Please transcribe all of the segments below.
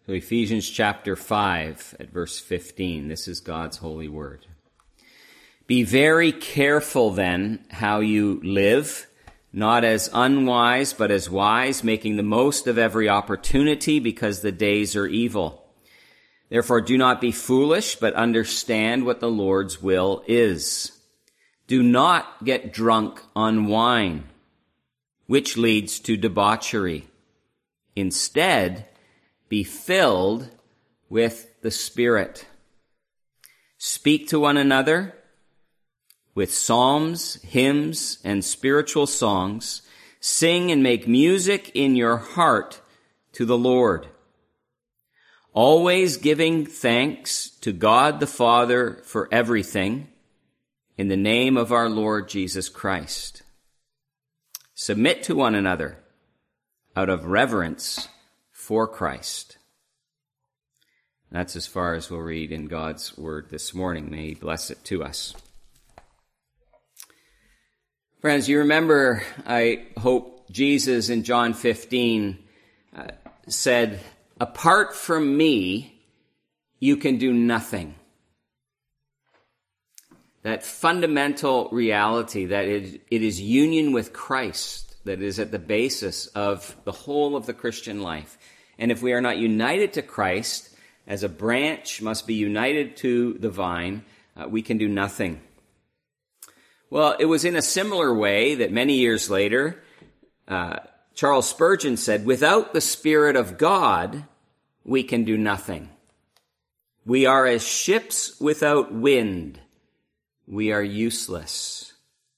So Ephesians chapter 5 at verse 15. This is God's holy word. Be very careful then how you live, not as unwise, but as wise, making the most of every opportunity because the days are evil. Therefore do not be foolish, but understand what the Lord's will is. Do not get drunk on wine, which leads to debauchery. Instead, be filled with the Spirit. Speak to one another with psalms, hymns, and spiritual songs. Sing and make music in your heart to the Lord, always giving thanks to God the Father for everything, in the name of our Lord Jesus Christ. Submit to one another out of reverence for Christ. That's as far as we'll read in God's word this morning. May He bless it to us. Friends, you remember, I hope, Jesus in John 15 said, "Apart from me, you can do nothing." That fundamental reality that it is union with Christ that is at the basis of the whole of the Christian life. And if we are not united to Christ, as a branch must be united to the vine, we can do nothing. Well, it was in a similar way that many years later, Charles Spurgeon said, "Without the Spirit of God, we can do nothing. We are as ships without wind. We are useless."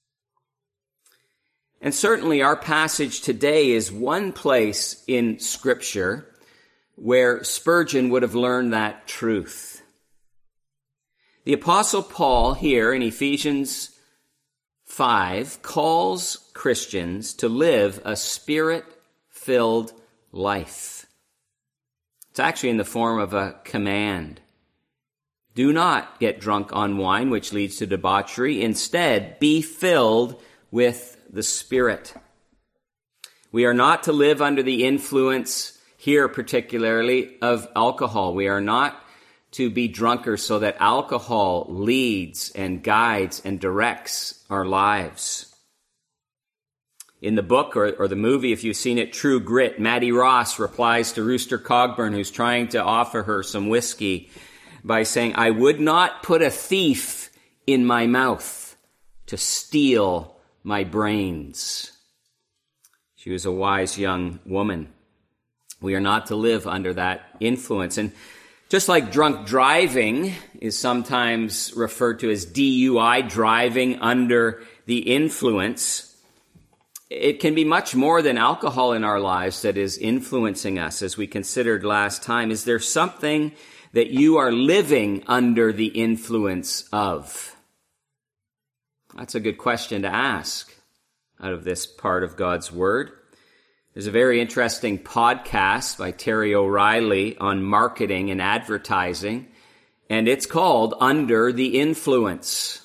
And certainly our passage today is one place in Scripture where Spurgeon would have learned that truth. The Apostle Paul here in Ephesians 5 calls Christians to live a Spirit-filled life. It's actually in the form of a command. Do not get drunk on wine, which leads to debauchery. Instead, be filled with the Spirit. We are not to live under the influence, here particularly, of alcohol. We are not to be drunkards so that alcohol leads and guides and directs our lives. In the book or the movie, if you've seen it, True Grit, Maddie Ross replies to Rooster Cogburn, who's trying to offer her some whiskey, by saying, "I would not put a thief in my mouth to steal my brains." She was a wise young woman. We are not to live under that influence. And just like drunk driving is sometimes referred to as DUI, driving under the influence, it can be much more than alcohol in our lives that is influencing us, as we considered last time. Is there something that you are living under the influence of? That's a good question to ask out of this part of God's Word. There's a very interesting podcast by Terry O'Reilly on marketing and advertising, and it's called Under the Influence.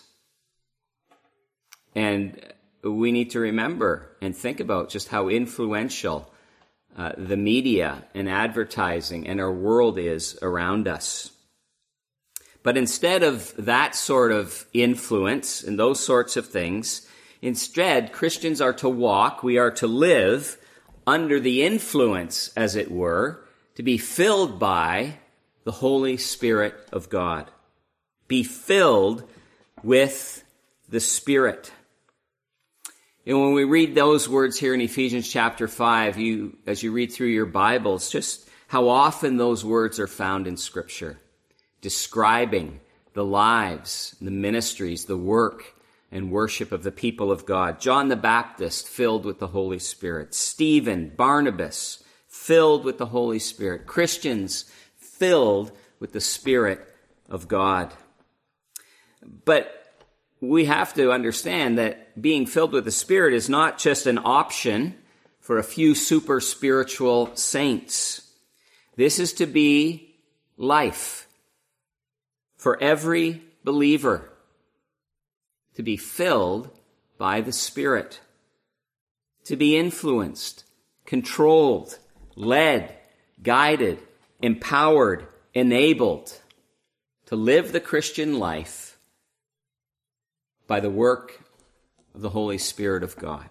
And we need to remember and think about just how influential the media and advertising and our world is around us. But instead of that sort of influence and those sorts of things, instead, Christians are to walk, we are to live under the influence, as it were, to be filled by the Holy Spirit of God. Be filled with the Spirit. And when we read those words here in Ephesians chapter 5, as you read through your Bibles, just how often those words are found in Scripture, describing the lives, the ministries, the work and worship of the people of God. John the Baptist, filled with the Holy Spirit. Stephen, Barnabas, filled with the Holy Spirit. Christians, filled with the Spirit of God. But we have to understand that being filled with the Spirit is not just an option for a few super spiritual saints. This is to be life for every believer, to be filled by the Spirit, to be influenced, controlled, led, guided, empowered, enabled to live the Christian life by the work of the Holy Spirit of God.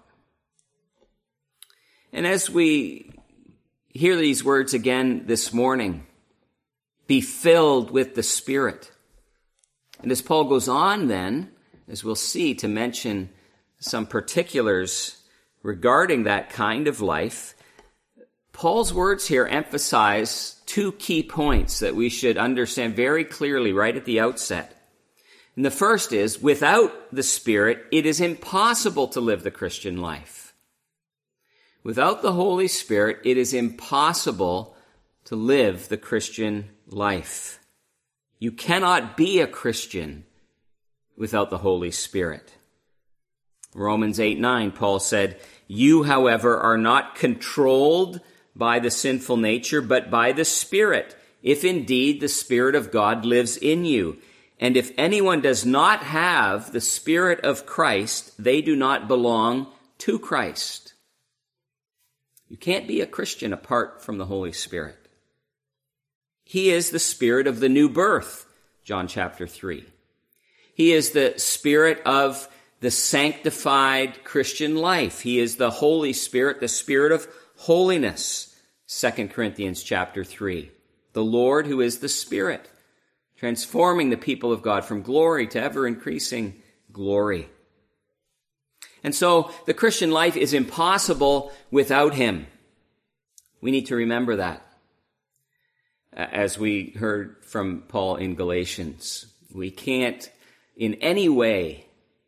And as we hear these words again this morning, be filled with the Spirit. And as Paul goes on then, as we'll see, to mention some particulars regarding that kind of life, Paul's words here emphasize two key points that we should understand very clearly right at the outset. And the first is, without the Spirit, it is impossible to live the Christian life. Without the Holy Spirit, it is impossible to live the Christian life. You cannot be a Christian without the Holy Spirit. Romans 8:9, Paul said, "You, however, are not controlled by the sinful nature, but by the Spirit, if indeed the Spirit of God lives in you. And if anyone does not have the Spirit of Christ, they do not belong to Christ." You can't be a Christian apart from the Holy Spirit. He is the Spirit of the new birth, John chapter 3. He is the Spirit of the sanctified Christian life. He is the Holy Spirit, the Spirit of holiness, 2 Corinthians chapter 3. The Lord who is the Spirit, transforming the people of God from glory to ever-increasing glory. And so the Christian life is impossible without Him. We need to remember that. As we heard from Paul in Galatians, we can't in any way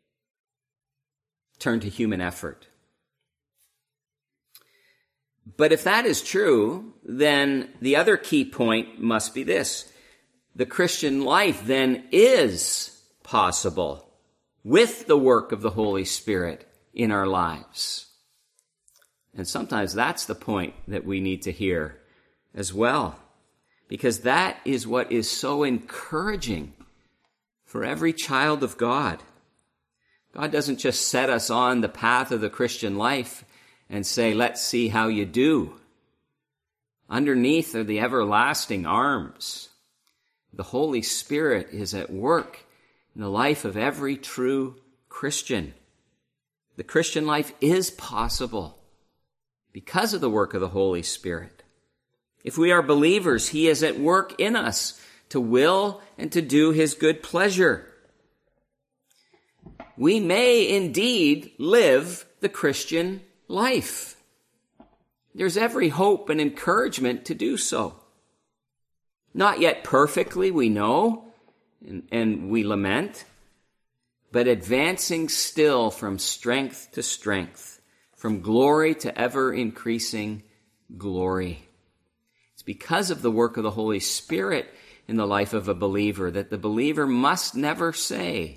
turn to human effort. But if that is true, then the other key point must be this. The Christian life then is possible with the work of the Holy Spirit in our lives. And sometimes that's the point that we need to hear as well, because that is what is so encouraging for every child of God. God doesn't just set us on the path of the Christian life and say, let's see how you do. Underneath are the everlasting arms. The Holy Spirit is at work in the life of every true Christian. The Christian life is possible because of the work of the Holy Spirit. If we are believers, He is at work in us to will and to do His good pleasure. We may indeed live the Christian life. There's every hope and encouragement to do so. Not yet perfectly, we know, and we lament, but advancing still from strength to strength, from glory to ever-increasing glory. It's because of the work of the Holy Spirit in the life of a believer that the believer must never say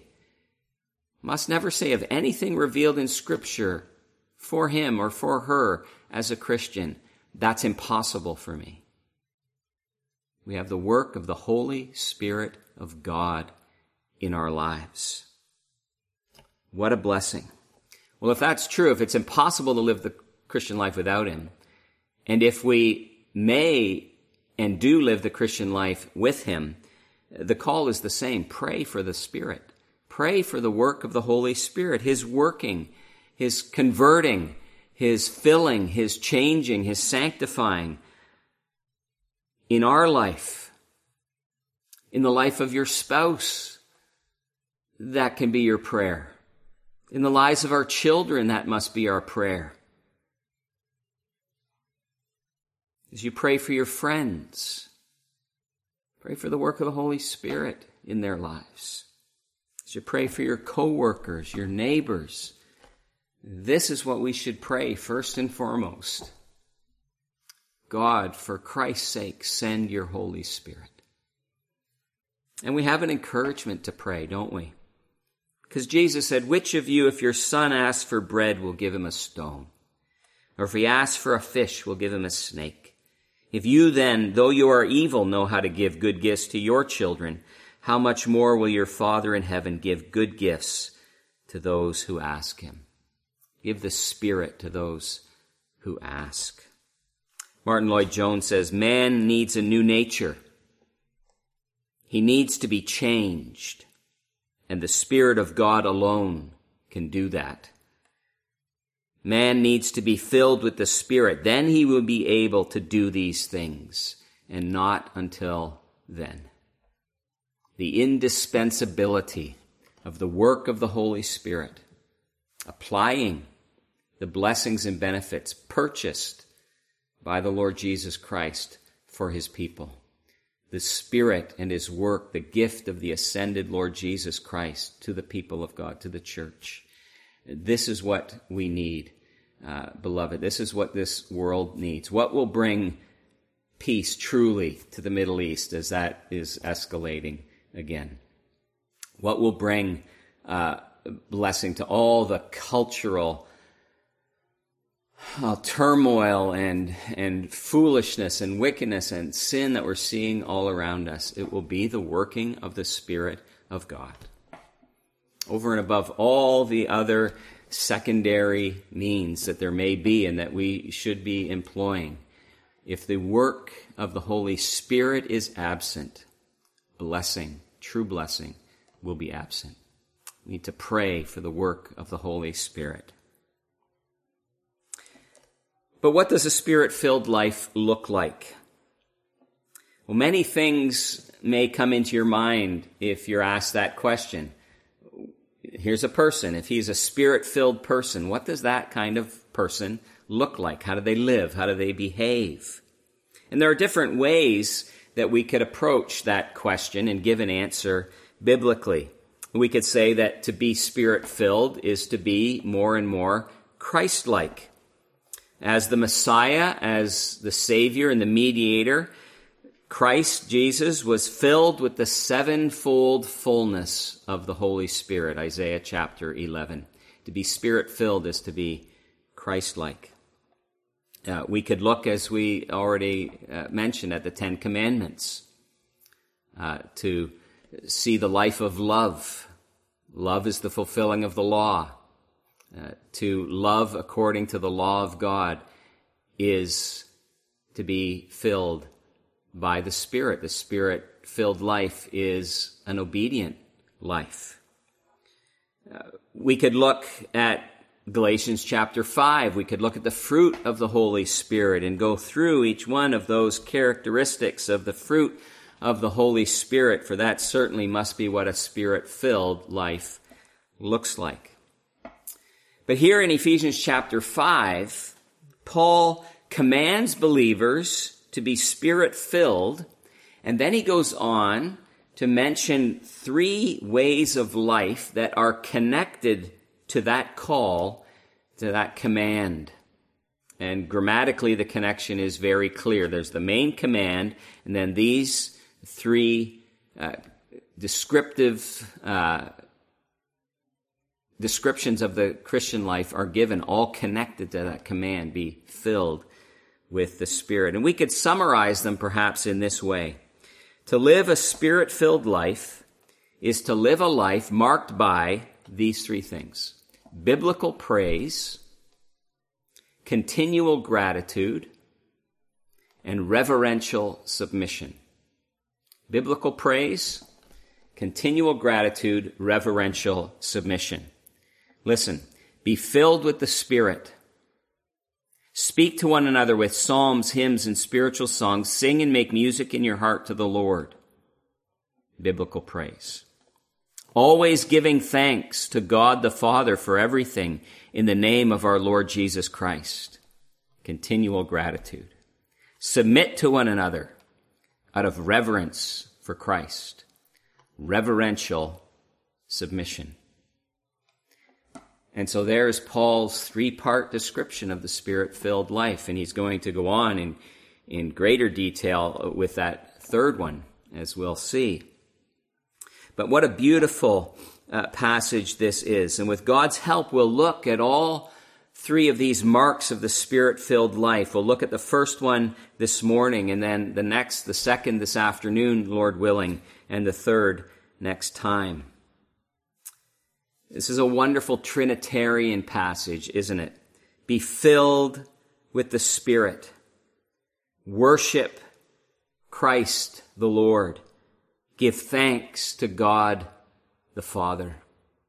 of anything revealed in Scripture for him or for her as a Christian, that's impossible for me. We have the work of the Holy Spirit of God in our lives. What a blessing. Well, if that's true, if it's impossible to live the Christian life without Him, and if we may and do live the Christian life with Him, the call is the same. Pray for the Spirit. Pray for the work of the Holy Spirit, His working, His converting, His filling, His changing, His sanctifying in our life, in the life of your spouse. That can be your prayer. In the lives of our children, that must be our prayer. As you pray for your friends, pray for the work of the Holy Spirit in their lives. As you pray for your co-workers, your neighbors, this is what we should pray first and foremost. God, for Christ's sake, send your Holy Spirit. And we have an encouragement to pray, don't we? Because Jesus said, which of you, if your son asks for bread, will give him a stone? Or if he asks for a fish, will give him a snake? If you then, though you are evil, know how to give good gifts to your children, how much more will your Father in heaven give good gifts to those who ask Him? Give the Spirit to those who ask. Martin Lloyd-Jones says, man needs a new nature. He needs to be changed, and the Spirit of God alone can do that. Man needs to be filled with the Spirit. Then he will be able to do these things, and not until then. The indispensability of the work of the Holy Spirit, applying the blessings and benefits purchased by the Lord Jesus Christ for his people. The Spirit and his work, the gift of the ascended Lord Jesus Christ to the people of God, to the church. This is what we need, beloved. This is what this world needs. What will bring peace truly to the Middle East as that is escalating again? What will bring blessing to all the cultural turmoil and foolishness and wickedness and sin that we're seeing all around us? It will be the working of the Spirit of God. Over and above all the other secondary means that there may be and that we should be employing. If the work of the Holy Spirit is absent, blessing, true blessing, will be absent. We need to pray for the work of the Holy Spirit. But what does a Spirit-filled life look like? Well, many things may come into your mind if you're asked that question. Here's a person. If he's a Spirit-filled person, what does that kind of person look like? How do they live? How do they behave? And there are different ways that we could approach that question and give an answer biblically. We could say that to be Spirit-filled is to be more and more Christ-like. As the Messiah, as the Savior and the mediator, Christ Jesus was filled with the sevenfold fullness of the Holy Spirit, Isaiah chapter 11. To be Spirit-filled is to be Christ-like. We could look, as we already mentioned, at the Ten Commandments, to see the life of love. Love is the fulfilling of the law. To love according to the law of God is to be filled by the Spirit. The Spirit-filled life is an obedient life. We could look at Galatians chapter 5. We could look at the fruit of the Holy Spirit and go through each one of those characteristics of the fruit of the Holy Spirit, for that certainly must be what a Spirit-filled life looks like. But here in Ephesians chapter 5, Paul commands believers to be Spirit-filled, and then he goes on to mention 3 ways of life that are connected to that call, to that command. And grammatically, the connection is very clear. There's the main command, and then these 3 descriptions of the Christian life are given, all connected to that command, be filled with the Spirit. And we could summarize them perhaps in this way. To live a Spirit-filled life is to live a life marked by these 3 things: biblical praise, continual gratitude, and reverential submission. Biblical praise, continual gratitude, reverential submission. Listen, be filled with the Spirit. Speak to one another with psalms, hymns, and spiritual songs. Sing and make music in your heart to the Lord. Biblical praise. Always giving thanks to God the Father for everything in the name of our Lord Jesus Christ. Continual gratitude. Submit to one another out of reverence for Christ. Reverential submission. And so there's Paul's 3-part description of the Spirit-filled life, and he's going to go on in greater detail with that 3rd one, as we'll see. But what a beautiful passage this is. And with God's help, we'll look at all 3 of these marks of the Spirit-filled life. We'll look at the first one this morning, and then the second this afternoon, Lord willing, and the 3rd next time. This is a wonderful Trinitarian passage, isn't it? Be filled with the Spirit. Worship Christ the Lord. Give thanks to God the Father.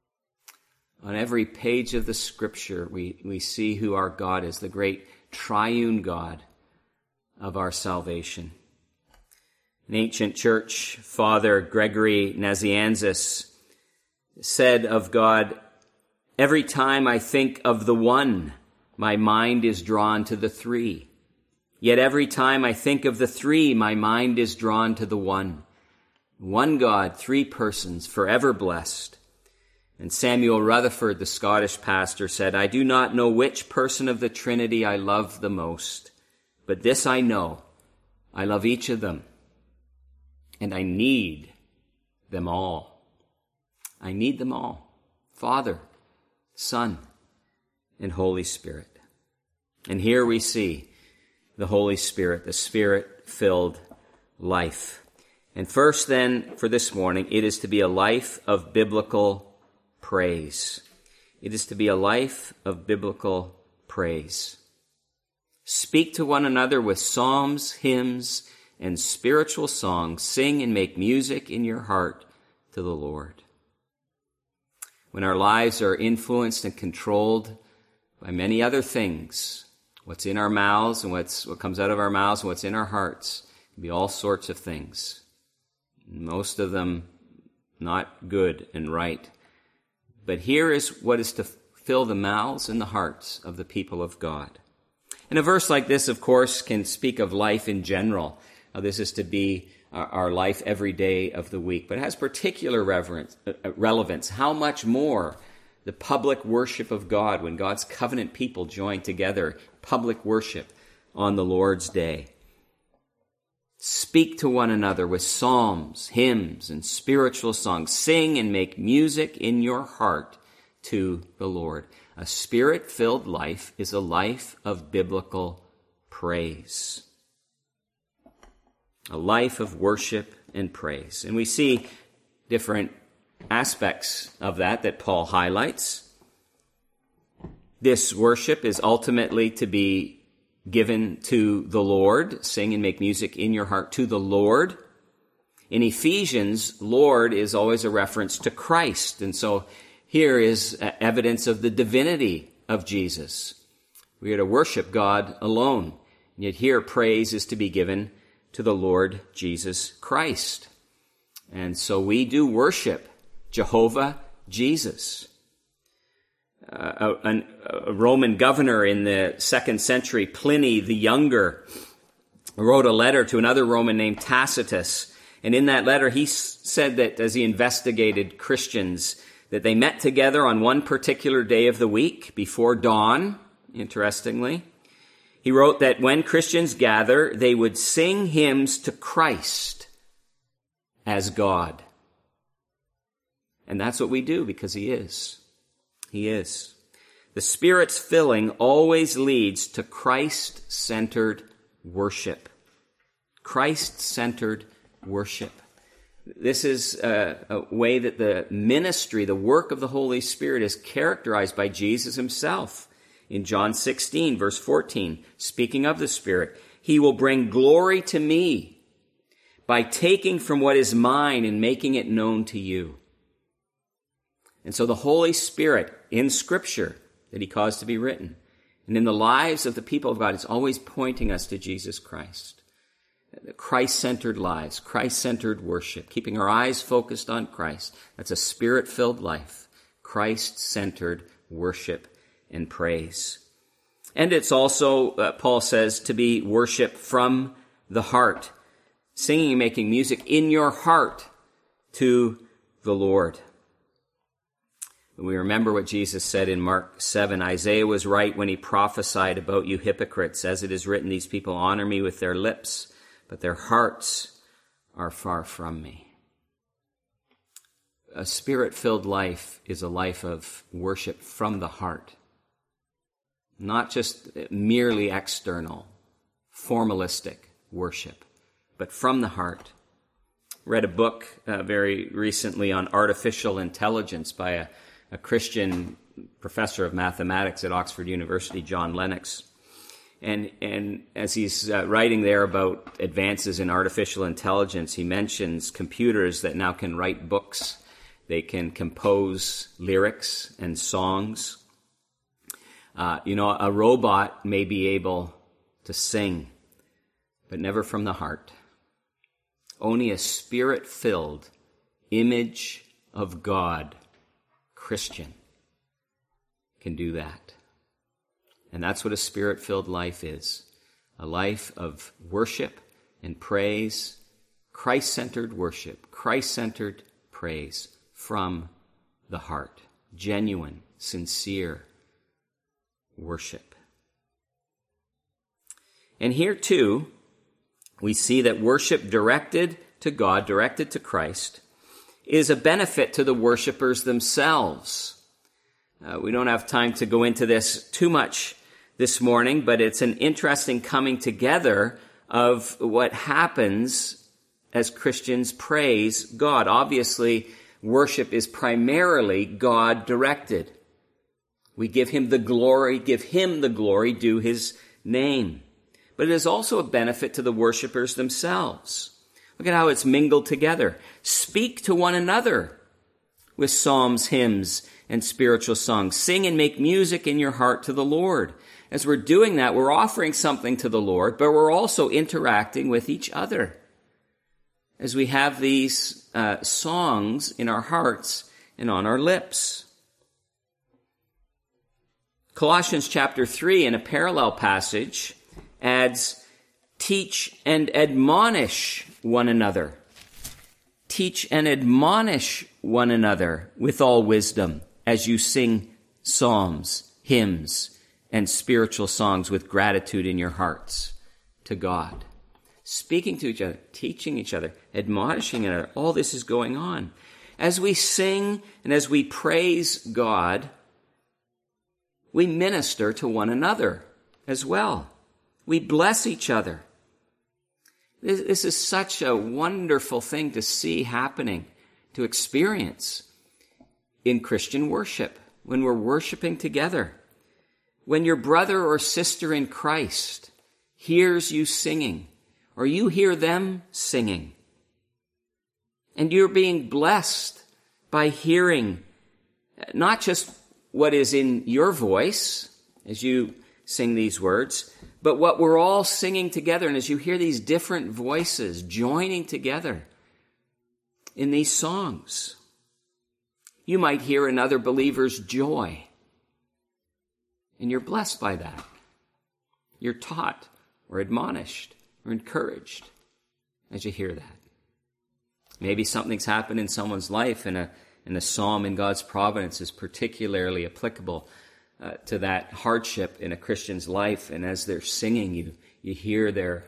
On every page of the Scripture, we see who our God is, the great triune God of our salvation. An ancient church father, Gregory Nazianzus, said of God, "Every time I think of the one, my mind is drawn to the three. Yet every time I think of the three, my mind is drawn to the one. One God, three persons, forever blessed." And Samuel Rutherford, the Scottish pastor, said, "I do not know which person of the Trinity I love the most, but this I know, I love each of them, and I need them all." I need them all. Father, Son, and Holy Spirit. And here we see the Holy Spirit, the Spirit-filled life. And first then, for this morning, it is to be a life of biblical praise. It is to be a life of biblical praise. Speak to one another with psalms, hymns, and spiritual songs. Sing and make music in your heart to the Lord. When our lives are influenced and controlled by many other things, what's in our mouths and what comes out of our mouths and what's in our hearts can be all sorts of things. Most of them not good and right. But here is what is to fill the mouths and the hearts of the people of God. And a verse like this, of course, can speak of life in general. This is to be our life every day of the week. But it has particular relevance. How much more the public worship of God when God's covenant people join together, public worship on the Lord's day. Speak to one another with psalms, hymns, and spiritual songs. Sing and make music in your heart to the Lord. A Spirit-filled life is a life of biblical praise. A life of worship and praise. And we see different aspects of that Paul highlights. This worship is ultimately to be given to the Lord. Sing and make music in your heart to the Lord. In Ephesians, Lord is always a reference to Christ. And so here is evidence of the divinity of Jesus. We are to worship God alone. And yet here praise is to be given to the Lord Jesus Christ. And so we do worship Jehovah Jesus. A Roman governor in the 2nd century, Pliny the Younger, wrote a letter to another Roman named Tacitus. And in that letter, he said that as he investigated Christians, that they met together on one particular day of the week before dawn, interestingly. He wrote that when Christians gather, they would sing hymns to Christ as God. And that's what we do because he is. He is. The Spirit's filling always leads to Christ-centered worship. Christ-centered worship. This is a way that the ministry, the work of the Holy Spirit is characterized by Jesus himself. In John 16, verse 14, speaking of the Spirit, he will bring glory to me by taking from what is mine and making it known to you. And so the Holy Spirit in Scripture that he caused to be written and in the lives of the people of God is always pointing us to Jesus Christ. Christ-centered lives, Christ-centered worship, keeping our eyes focused on Christ. That's a Spirit-filled life, Christ-centered worship and praise. And it's also, Paul says, to be worship from the heart, singing and making music in your heart to the Lord. We remember what Jesus said in Mark 7. Isaiah was right when he prophesied about you hypocrites. As it is written, these people honor me with their lips, but their hearts are far from me. A Spirit-filled life is a life of worship from the heart. Not just merely external, formalistic worship, but from the heart. Read a book very recently on artificial intelligence by a Christian professor of mathematics at Oxford University, John Lennox. And as he's writing there about advances in artificial intelligence, he mentions computers that now can write books. They can compose lyrics and songs. A robot may be able to sing, but never from the heart. Only a Spirit-filled image of God Christian can do that. And that's what a Spirit-filled life is. A life of worship and praise, Christ-centered worship, Christ-centered praise from the heart. Genuine, sincere worship. And here too, we see that worship directed to God, directed to Christ, is a benefit to the worshipers themselves. We don't have time to go into this too much this morning, but it's an interesting coming together of what happens as Christians praise God. Obviously, worship is primarily God-directed. We give him the glory due his name. But it is also a benefit to the worshipers themselves. Look at how it's mingled together. Speak to one another with psalms, hymns, and spiritual songs. Sing and make music in your heart to the Lord. As we're doing that, we're offering something to the Lord, but we're also interacting with each other. As we have these songs in our hearts and on our lips. Colossians chapter 3, in a parallel passage, adds, teach and admonish one another. Teach and admonish one another with all wisdom as you sing psalms, hymns, and spiritual songs with gratitude in your hearts to God. Speaking to each other, teaching each other, admonishing each other. All this is going on. As we sing and as we praise God, we minister to one another as well. We bless each other. This is such a wonderful thing to see happening, to experience in Christian worship, when we're worshiping together. When your brother or sister in Christ hears you singing, or you hear them singing, and you're being blessed by hearing not just what is in your voice as you sing these words, but what we're all singing together. And as you hear these different voices joining together in these songs, you might hear another believer's joy. And you're blessed by that. You're taught or admonished or encouraged as you hear that. Maybe something's happened in someone's life and a psalm in God's providence is particularly applicable to that hardship in a Christian's life. And as they're singing, you hear their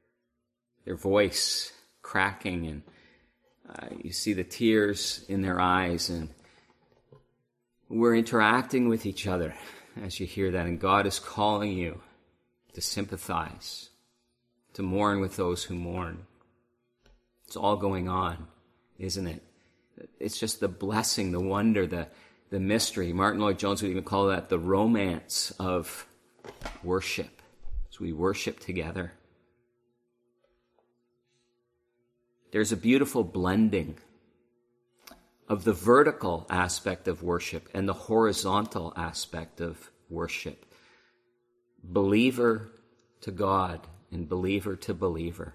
voice cracking, and you see the tears in their eyes, and we're interacting with each other as you hear that. And God is calling you to sympathize, to mourn with those who mourn. It's all going on, isn't it? It's just the blessing, the wonder, the mystery. Martin Lloyd-Jones would even call that the romance of worship, as we worship together. There's a beautiful blending of the vertical aspect of worship and the horizontal aspect of worship. Believer to God and believer to believer.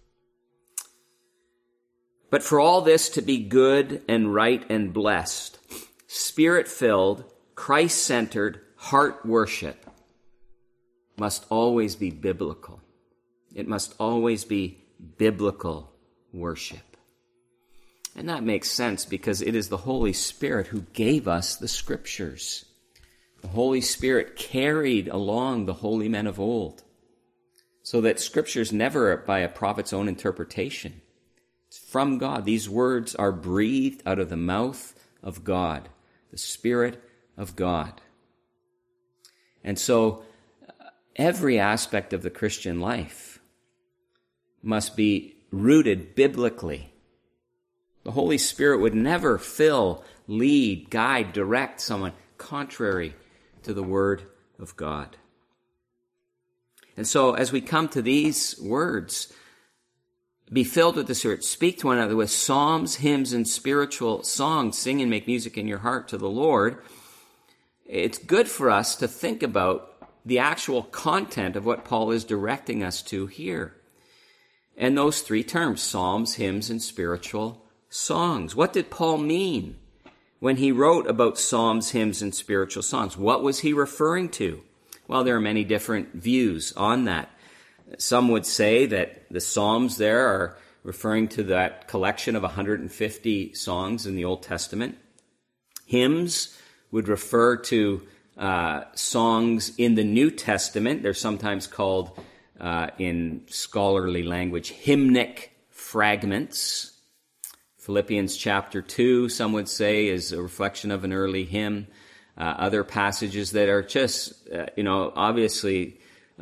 But for all this to be good and right and blessed, Spirit-filled, Christ-centered heart worship must always be biblical. It must always be biblical worship. And that makes sense because it is the Holy Spirit who gave us the Scriptures. The Holy Spirit carried along the holy men of old, so that Scripture's never by a prophet's own interpretation. It's from God. These words are breathed out of the mouth of God, the Spirit of God. And so every aspect of the Christian life must be rooted biblically. The Holy Spirit would never fill, lead, guide, direct someone contrary to the Word of God. And so as we come to these words, be filled with the Spirit, speak to one another with psalms, hymns, and spiritual songs, sing and make music in your heart to the Lord, it's good for us to think about the actual content of what Paul is directing us to here. And those three terms, psalms, hymns, and spiritual songs. What did Paul mean when he wrote about psalms, hymns, and spiritual songs? What was he referring to? Well, there are many different views on that. Some would say that the psalms there are referring to that collection of 150 songs in the Old Testament. Hymns would refer to songs in the New Testament. They're sometimes called, in scholarly language, hymnic fragments. Philippians chapter 2, some would say, is a reflection of an early hymn. Other passages that are just, obviously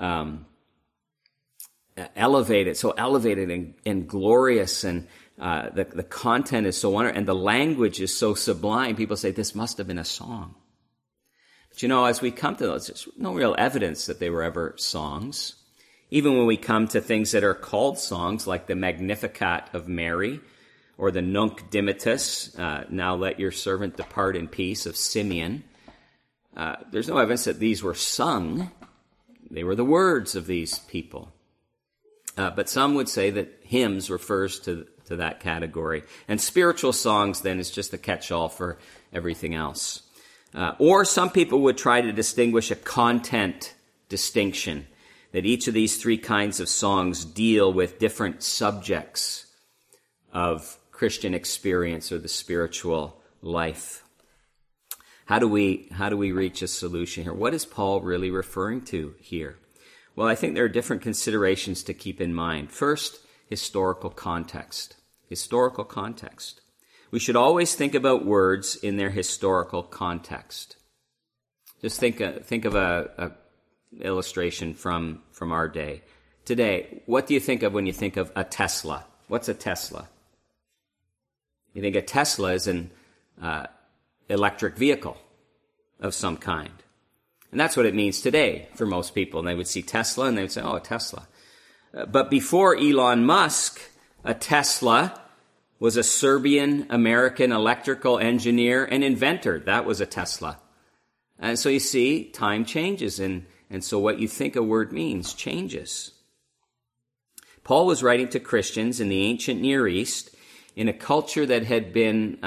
elevated, so elevated and glorious, and the content is so wonderful, and the language is so sublime. People say, this must have been a song. But as we come to those, there's no real evidence that they were ever songs. Even when we come to things that are called songs, like the Magnificat of Mary, or the Nunc Dimittis, Now Let Your Servant Depart in Peace, of Simeon, there's no evidence that these were sung. They were the words of these people. But some would say that hymns refers to that category. And spiritual songs, then, is just a catch-all for everything else. Or some people would try to distinguish a content distinction, that each of these three kinds of songs deal with different subjects of Christian experience or the spiritual life. How do we reach a solution here? What is Paul really referring to here? Well, I think there are different considerations to keep in mind. First, historical context. Historical context. We should always think about words in their historical context. Just think of a illustration from our day. Today, what do you think of when you think of a Tesla? What's a Tesla? You think a Tesla is an electric vehicle of some kind. And that's what it means today for most people. And they would see Tesla and they would say, oh, a Tesla. But before Elon Musk, a Tesla was a Serbian-American electrical engineer and inventor. That was a Tesla. And so you see, time changes, and so what you think a word means changes. Paul was writing to Christians in the ancient Near East in a culture that had been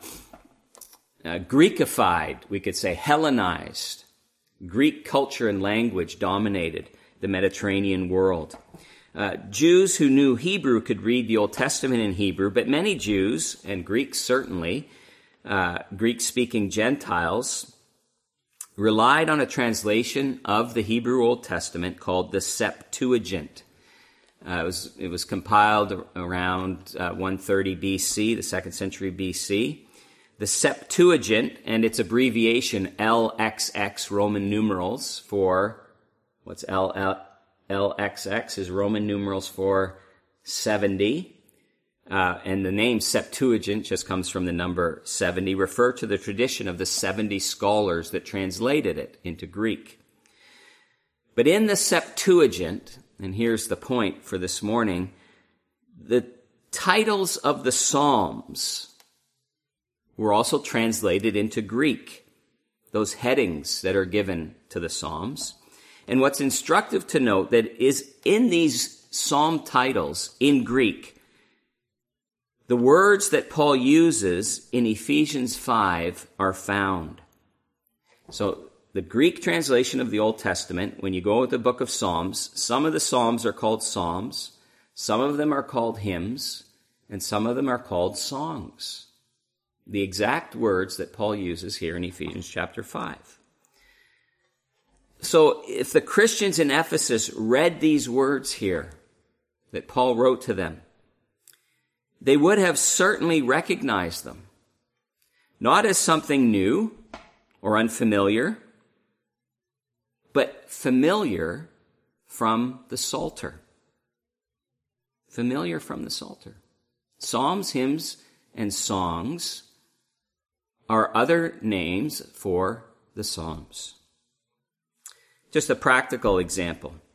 Greekified, we could say, Hellenized. Greek culture and language dominated the Mediterranean world. Jews who knew Hebrew could read the Old Testament in Hebrew, but many Jews, and Greeks certainly, Greek-speaking Gentiles, relied on a translation of the Hebrew Old Testament called the Septuagint. It was compiled around 130 BC, the 2nd century BC. The Septuagint, and its abbreviation LXX, Roman numerals for, what's LXX is Roman numerals for 70. And the name Septuagint just comes from the number 70, refer to the tradition of the 70 scholars that translated it into Greek. But in the Septuagint, and here's the point for this morning, the titles of the Psalms were also translated into Greek, those headings that are given to the Psalms. And what's instructive to note that is in these Psalm titles in Greek, the words that Paul uses in Ephesians 5 are found. So the Greek translation of the Old Testament, when you go to the book of Psalms, some of the Psalms are called Psalms, some of them are called hymns, and some of them are called songs. The exact words that Paul uses here in Ephesians chapter 5. So if the Christians in Ephesus read these words here that Paul wrote to them, they would have certainly recognized them, not as something new or unfamiliar, but familiar from the Psalter. Familiar from the Psalter. Psalms, hymns, and songs are other names for the Psalms. Just a practical example.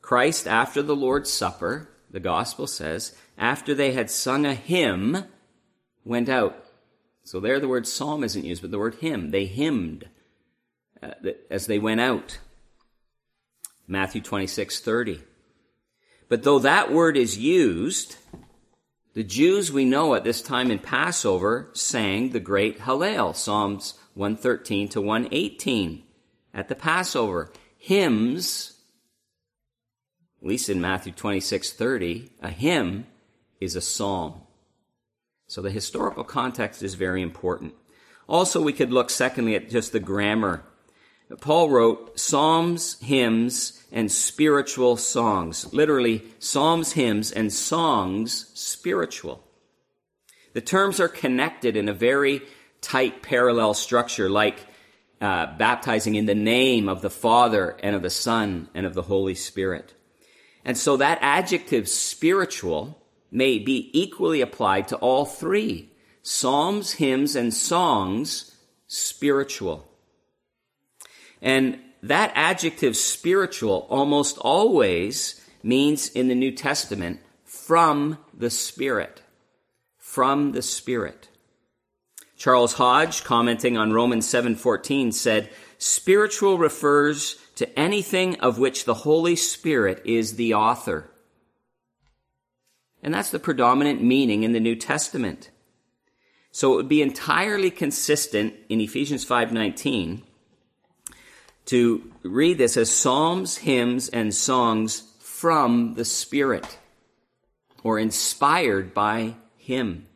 Christ, after the Lord's Supper, the gospel says, after they had sung a hymn, went out. So there the word psalm isn't used, but the word hymn. They hymned as they went out. Matthew 26:30. But though that word is used, the Jews we know at this time in Passover sang the great Hallel, Psalms 113 to 118 at the Passover. Hymns, at least in Matthew 26:30, a hymn is a psalm. So the historical context is very important. Also, we could look secondly at just the grammar. Paul wrote psalms, hymns, and spiritual songs. Literally, psalms, hymns, and songs spiritual. The terms are connected in a very tight parallel structure, like baptizing in the name of the Father and of the Son and of the Holy Spirit. And so that adjective spiritual may be equally applied to all three. Psalms, hymns, and songs spiritual. And that adjective spiritual almost always means in the New Testament from the Spirit. From the Spirit. Charles Hodge, commenting on Romans 7:14, said, spiritual refers to anything of which the Holy Spirit is the author. And that's the predominant meaning in the New Testament. So it would be entirely consistent in Ephesians 5:19 to read this as psalms, hymns, and songs from the Spirit, or inspired by Him.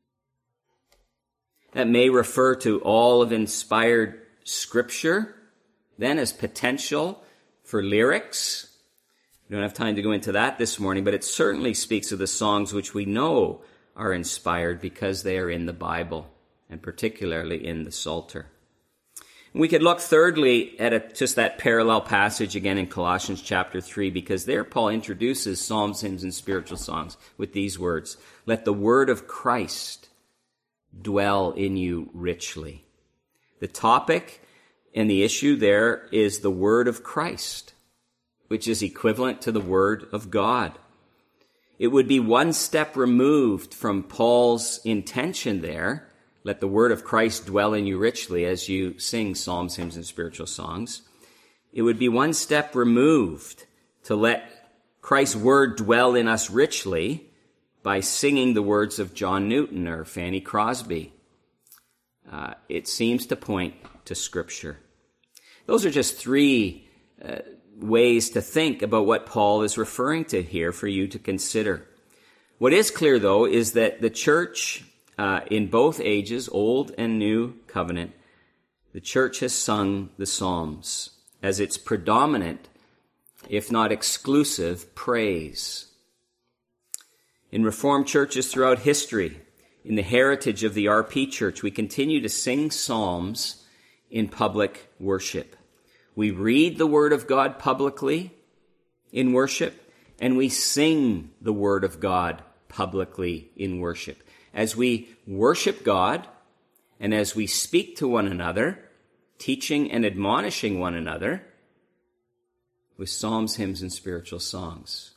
That may refer to all of inspired Scripture, then as potential for lyrics. We don't have time to go into that this morning, but it certainly speaks of the songs which we know are inspired because they are in the Bible, and particularly in the Psalter. We could look thirdly at just that parallel passage again in Colossians chapter 3, because there Paul introduces psalms, hymns, and spiritual songs with these words, let the word of Christ dwell in you richly. The topic and the issue there is the word of Christ, which is equivalent to the word of God. It would be one step removed from Paul's intention there, let the word of Christ dwell in you richly as you sing psalms, hymns, and spiritual songs. It would be one step removed to let Christ's word dwell in us richly by singing the words of John Newton or Fanny Crosby. It seems to point to Scripture. Those are just three ways to think about what Paul is referring to here for you to consider. What is clear, though, is that the church in both ages, Old and New Covenant, the church has sung the Psalms as its predominant, if not exclusive, praise. In Reformed churches throughout history, in the heritage of the RP Church, we continue to sing psalms in public worship. We read the Word of God publicly in worship, and we sing the Word of God publicly in worship. As we worship God, and as we speak to one another, teaching and admonishing one another with psalms, hymns, and spiritual songs.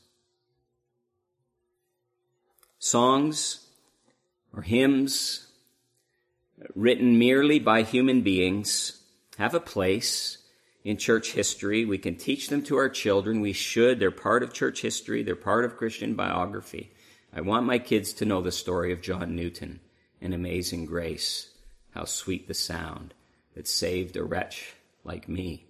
Songs or hymns written merely by human beings have a place in church history. We can teach them to our children. We should. They're part of church history. They're part of Christian biography. I want my kids to know the story of John Newton and Amazing Grace, how sweet the sound that saved a wretch like me.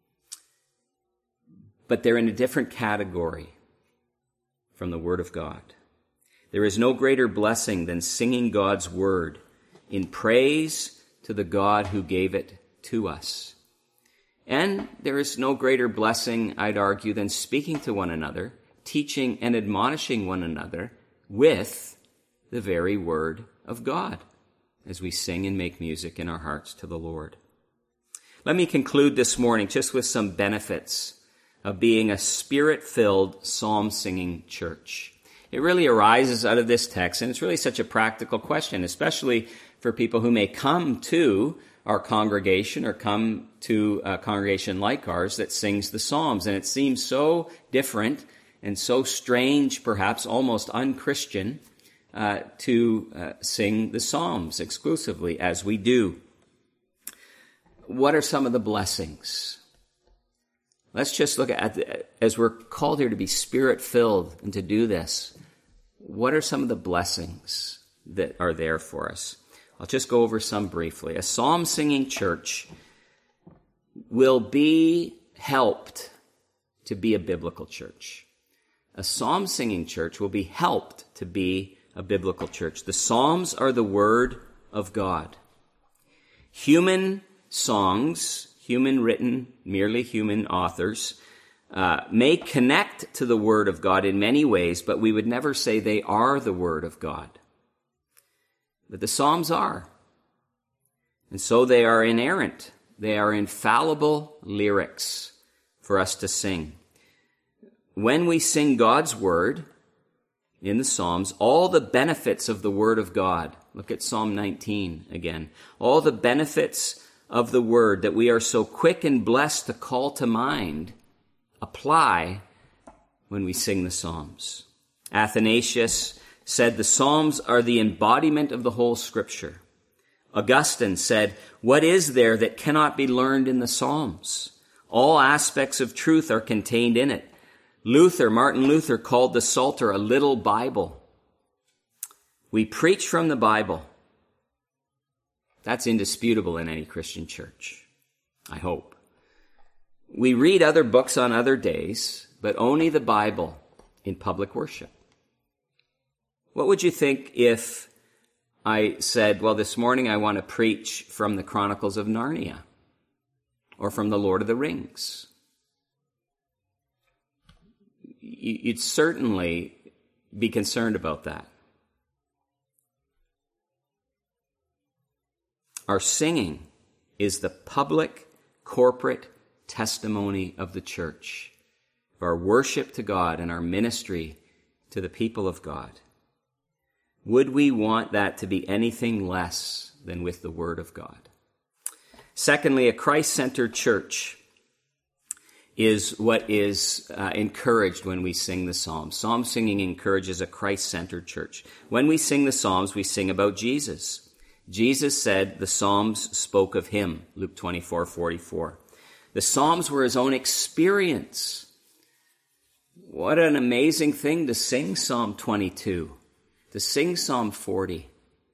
But they're in a different category from the Word of God. There is no greater blessing than singing God's Word in praise to the God who gave it to us. And there is no greater blessing, I'd argue, than speaking to one another, teaching and admonishing one another with the very Word of God as we sing and make music in our hearts to the Lord. Let me conclude this morning just with some benefits of being a Spirit-filled psalm-singing church. It really arises out of this text, and it's really such a practical question, especially for people who may come to our congregation or come to a congregation like ours that sings the Psalms. And it seems so different and so strange, perhaps almost unchristian, to sing the Psalms exclusively as we do. What are some of the blessings? Let's just look at, as we're called here to be Spirit-filled and to do this, what are some of the blessings that are there for us? I'll just go over some briefly. A psalm-singing church will be helped to be a biblical church. A psalm-singing church will be helped to be a biblical church. The Psalms are the Word of God. Human songs, human-written, merely human authors, may connect to the Word of God in many ways, but we would never say they are the Word of God. But the Psalms are. And so they are inerrant. They are infallible lyrics for us to sing. When we sing God's Word in the Psalms, all the benefits of the Word of God, look at Psalm 19 again, all the benefits of the Word that we are so quick and blessed to call to mind apply when we sing the Psalms. Athanasius said the Psalms are the embodiment of the whole Scripture. Augustine said, "What is there that cannot be learned in the Psalms? All aspects of truth are contained in it." Martin Luther called the Psalter a little Bible. We preach from the Bible. That's indisputable in any Christian church, I hope. We read other books on other days, but only the Bible in public worship. What would you think if I said, well, this morning I want to preach from the Chronicles of Narnia or from the Lord of the Rings? You'd certainly be concerned about that. Our singing is the public, corporate testimony of the church, of our worship to God and our ministry to the people of God. Would we want that to be anything less than with the Word of God? Secondly, a Christ-centered church is what is encouraged when we sing the Psalms. Psalm singing encourages a Christ-centered church. When we sing the Psalms, we sing about Jesus. Jesus said the Psalms spoke of him, Luke 24:44. The Psalms were his own experience. What an amazing thing to sing Psalm 22, to sing Psalm 40.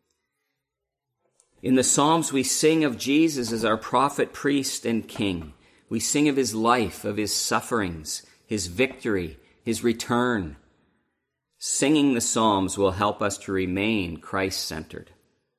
In the Psalms, we sing of Jesus as our prophet, priest, and king. We sing of his life, of his sufferings, his victory, his return. Singing the Psalms will help us to remain Christ-centered.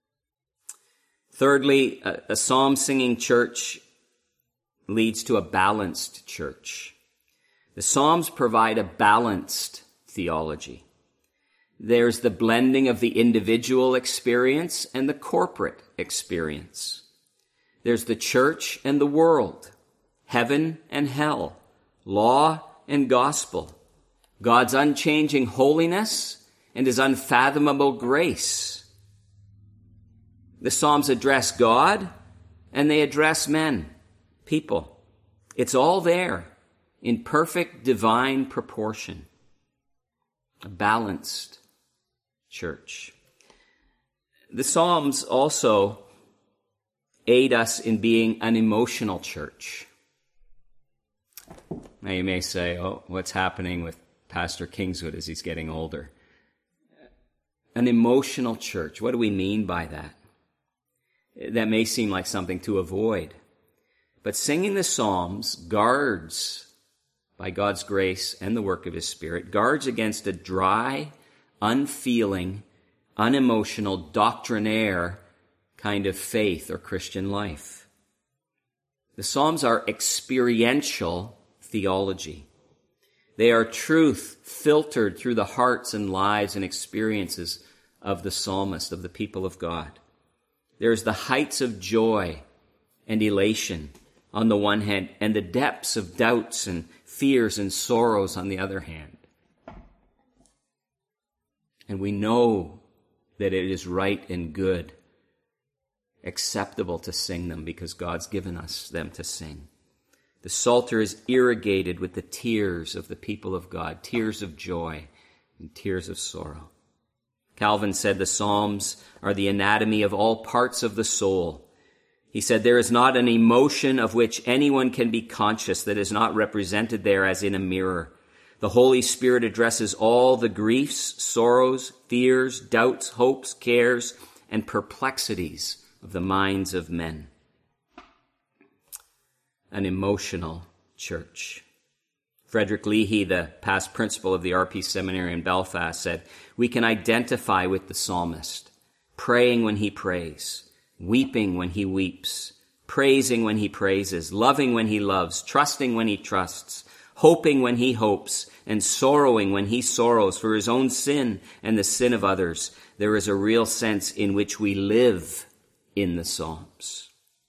Thirdly, a psalm-singing church leads to a balanced church. The Psalms provide a balanced theology. There's the blending of the individual experience and the corporate experience. There's the church and the world, heaven and hell, law and gospel, God's unchanging holiness and his unfathomable grace. The Psalms address God and they address men, people. It's all there in perfect divine proportion. A balanced church. The Psalms also aid us in being an emotional church. Now you may say, oh, what's happening with Pastor Kingswood as he's getting older? An emotional church. What do we mean by that? That may seem like something to avoid. But singing the Psalms guards, by God's grace and the work of his Spirit, guards against a dry, unfeeling, unemotional, doctrinaire kind of faith or Christian life. The Psalms are experiential theology. They are truth filtered through the hearts and lives and experiences of the psalmist, of the people of God. There's the heights of joy and elation on the one hand, and the depths of doubts and fears and sorrows on the other hand. And we know that it is right and good, acceptable to sing them because God's given us them to sing. The Psalter is irrigated with the tears of the people of God, tears of joy and tears of sorrow. Calvin said the Psalms are the anatomy of all parts of the soul. He said there is not an emotion of which anyone can be conscious that is not represented there as in a mirror. The Holy Spirit addresses all the griefs, sorrows, fears, doubts, hopes, cares, and perplexities of the minds of men. An emotional church. Frederick Leahy, the past principal of the RP Seminary in Belfast, said, "We can identify with the psalmist, praying when he prays, weeping when he weeps, praising when he praises, loving when he loves, trusting when he trusts, hoping when he hopes, and sorrowing when he sorrows for his own sin and the sin of others. There is a real sense in which we live in the Psalms."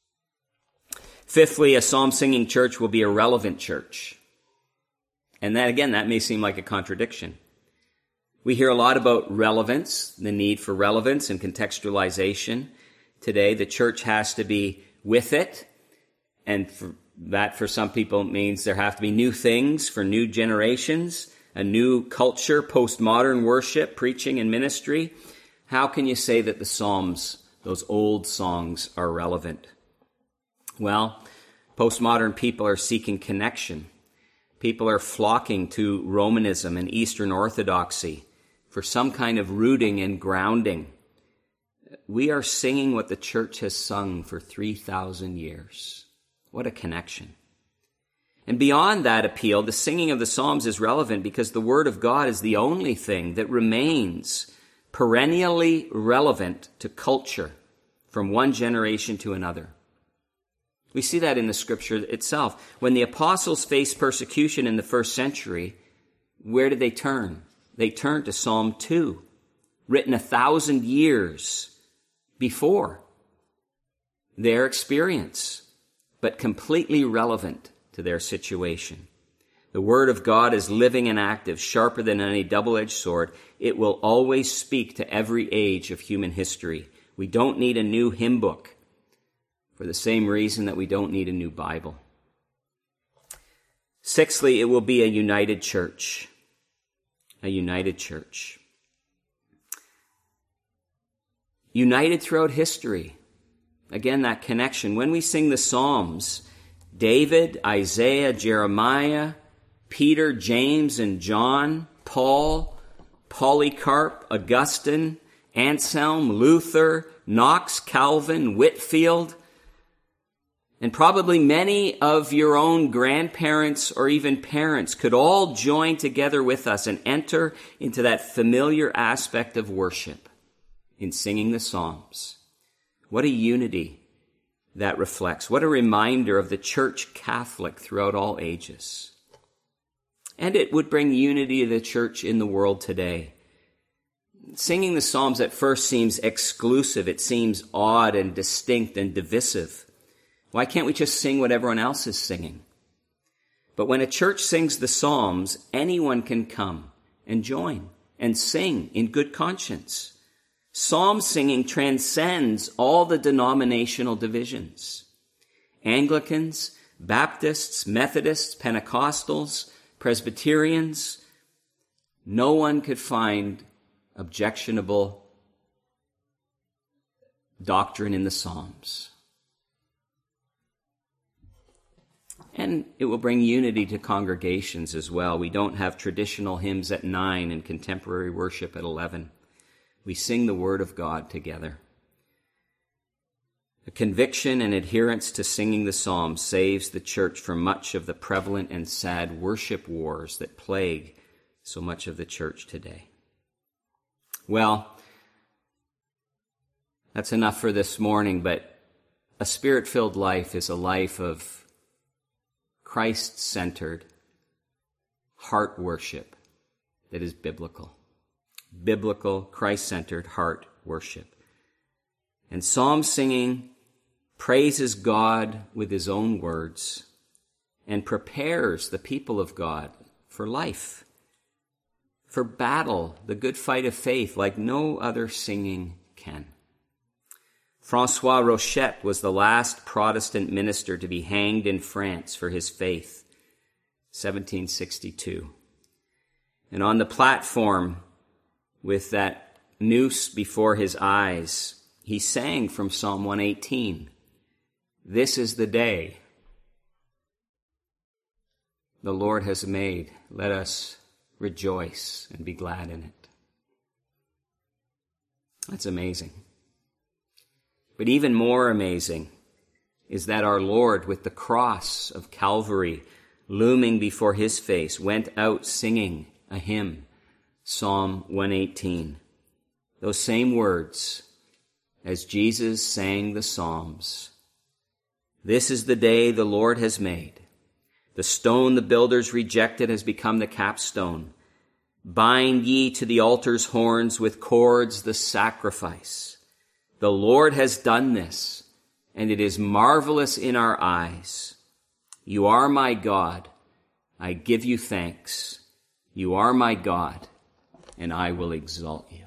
Fifthly, a psalm-singing church will be a relevant church. And that may seem like a contradiction. We hear a lot about relevance, the need for relevance and contextualization. Today, the church has to be with it, and for some people means there have to be new things for new generations, a new culture, postmodern worship, preaching, and ministry. How can you say that the Psalms, those old songs, are relevant? Well, postmodern people are seeking connection. People are flocking to Romanism and Eastern Orthodoxy for some kind of rooting and grounding. We are singing what the church has sung for 3,000 years. What a connection. And beyond that appeal, the singing of the Psalms is relevant because the Word of God is the only thing that remains perennially relevant to culture from one generation to another. We see that in the Scripture itself. When the apostles faced persecution in the first century, where did they turn? They turned to Psalm 2, written 1,000 years before their experience, but completely relevant to their situation. The Word of God is living and active, sharper than any double-edged sword. It will always speak to every age of human history. We don't need a new hymn book for the same reason that we don't need a new Bible. Sixthly, it will be a united church. A united church. United throughout history. Again, that connection. When we sing the Psalms, David, Isaiah, Jeremiah, Peter, James, and John, Paul, Polycarp, Augustine, Anselm, Luther, Knox, Calvin, Whitefield, and probably many of your own grandparents or even parents could all join together with us and enter into that familiar aspect of worship in singing the Psalms. What a unity that reflects. What a reminder of the Church Catholic throughout all ages. And it would bring unity to the church in the world today. Singing the Psalms at first seems exclusive. It seems odd and distinct and divisive. Why can't we just sing what everyone else is singing? But when a church sings the Psalms, anyone can come and join and sing in good conscience. Psalm singing transcends all the denominational divisions. Anglicans, Baptists, Methodists, Pentecostals, Presbyterians, no one could find objectionable doctrine in the Psalms. And it will bring unity to congregations as well. We don't have traditional hymns at 9 and contemporary worship at 11. We sing the Word of God together. A conviction and adherence to singing the Psalms saves the church from much of the prevalent and sad worship wars that plague so much of the church today. Well, that's enough for this morning, but a Spirit-filled life is a life of Christ-centered heart worship that is biblical. Biblical, Christ-centered heart worship. And psalm singing praises God with his own words and prepares the people of God for life, for battle, the good fight of faith, like no other singing can. Francois Rochette was the last Protestant minister to be hanged in France for his faith, 1762. And on the platform, with that noose before his eyes, he sang from Psalm 118, "This is the day the Lord has made. Let us rejoice and be glad in it." That's amazing. But even more amazing is that our Lord, with the cross of Calvary looming before his face, went out singing a hymn, Psalm 118. Those same words as Jesus sang the Psalms. "This is the day the Lord has made. The stone the builders rejected has become the capstone. Bind ye to the altar's horns with cords the sacrifice. The Lord has done this, and it is marvelous in our eyes. You are my God. I give you thanks. You are my God, and I will exalt you."